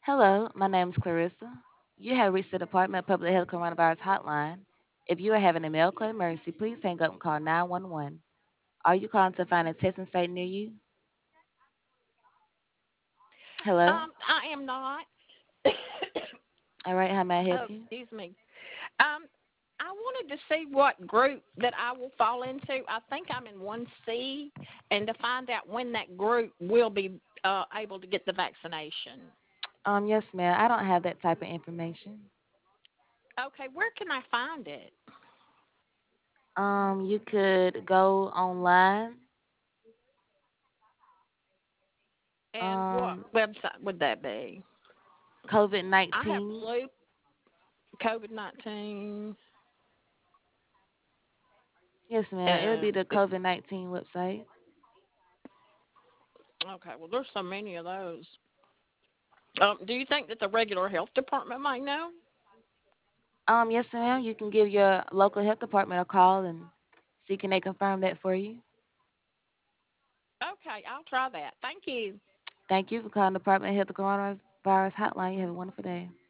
Hello, my name is Clarissa. You have reached the Department of Public Health Coronavirus Hotline. If you are having a medical emergency, please hang up and call 911. Are you calling to find a testing site near you? Hello? I am not. All right, how may I help Oh, you? excuse me. Um, I wanted to see what group that I will fall into. I think I'm in 1C, and to find out when that group will be able to get the vaccination. Yes, ma'am. I don't have that type of information. Okay, where can I find it? You could go online. And what Um, website would that be? COVID I have 19. flu, COVID-19. Yes, ma'am. It'll be Um, the COVID 19 website. okay, well, there's so many of those. Do you think that the regular health department might know? Yes, ma'am. You can give your local health department a call and see can they confirm that for you. Okay, I'll try that. Thank you. Thank you for calling the Department of Health Coronavirus Hotline. You have a wonderful day.